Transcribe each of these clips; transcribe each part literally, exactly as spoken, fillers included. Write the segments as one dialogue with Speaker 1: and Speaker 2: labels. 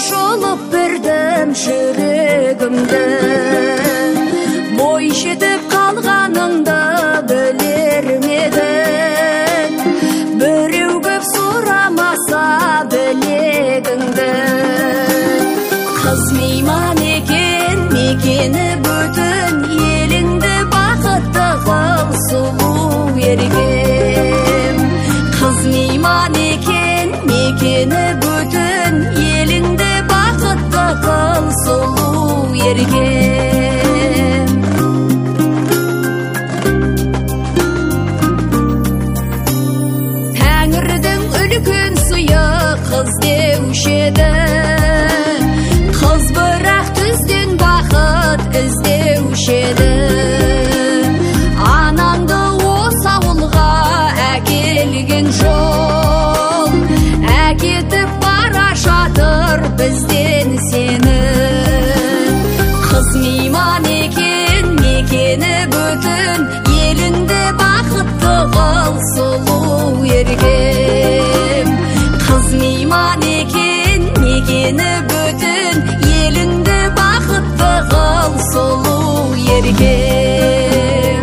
Speaker 1: шолып бердім жүрегімді, бой жетіп қалғаныңды білер медің, біреу көп сұрамаса білегіңді. Қыз мейман екен, мекені бүтін, еліңді бақытты қыл сұлу ергем. Қыз мейман екен, мекені бүтін, еліңді бақытты қыл сұлу ергем. Тәңірдің үлкен сыйы қыз деуші еді, қыз бірақ түзден бақыт іздеуші еді. Анаңды осы ауылға әкелген жол, әкетіп бара жатыр бізден сені. Қыз мейман екен, мекені бүтін, еліңді бақытты қыл сұлу ергем. Қыз мейман екен, мекені бүтін, еліңді бақытты қыл сұлу ергем.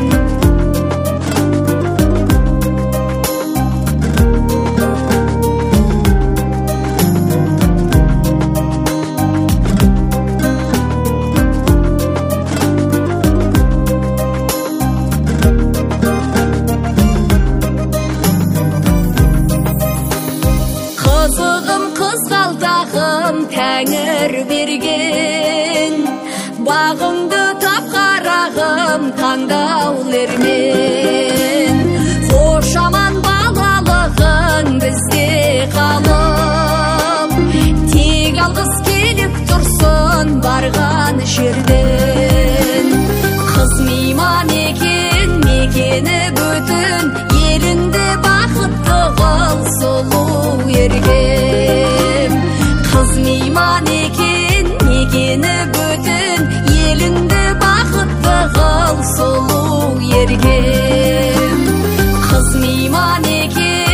Speaker 1: Қызығым қызғалдағым тәңір берген, бағыңды тап қарағым таңдаулермен. Қош аман балалығың бізде қалып, тек алғыс келіп тұрсын барған жерден. Қыз мейман екен, мекені бүтін, еліңді бақытты қыл сұлу ергем. Қыз мейман екен, мекені бүтін, еліңді бақытты қыл сұлу ергем. Қыз мейман екен,